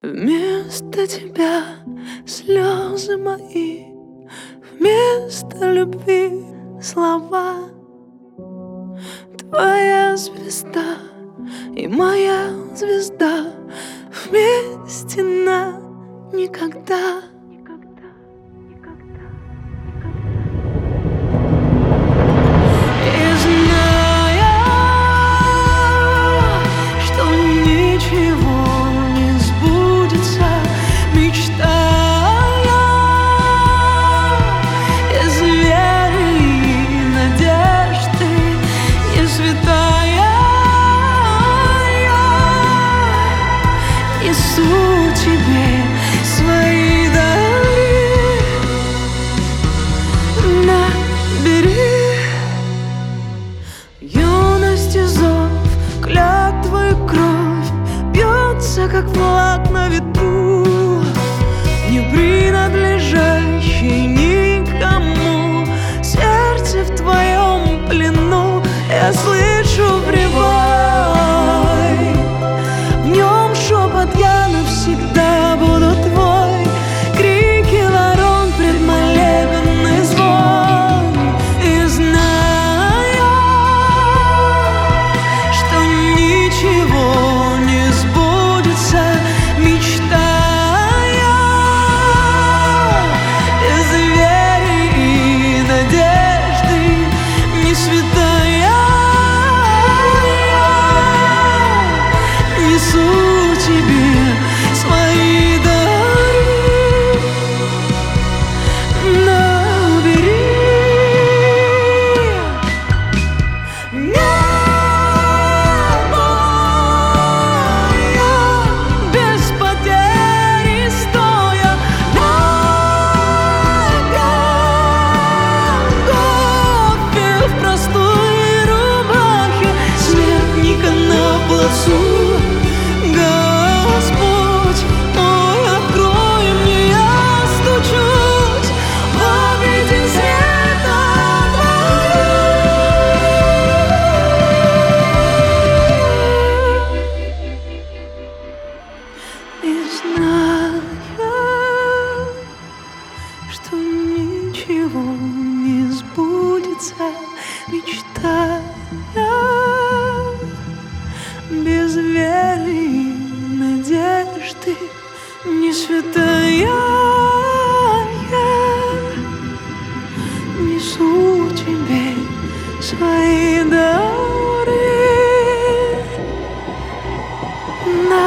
Вместо тебя слезы мои, вместо любви слова. Твоя звезда и моя звезда вместе никогда. И зная, что ничего не сбудется, мечтая без веры и надежды, не святая, я несу тебе свои дары. Набери юность и зов, клятвы и кровь бьется, как флаг на ветру, не принадлежащий никому. Сердце в твоем плену, я слышу прибой, в нем шепот: я навсегда буду твой. Крики ворон, предмолебенный звон. И знаю, что ничего не сбудется, мечтая без веры и надежды, не святая, я несу тебе свои дары. Набери небо, без потери стоя на Голгофе, в простой рубахе смертника на плацу. Господь мой, открой мне, я стучусь в обитель света твоей. И зная, что ничего не сбудется, мечтая без веры и надежды, не святая, я несу тебе свои дары.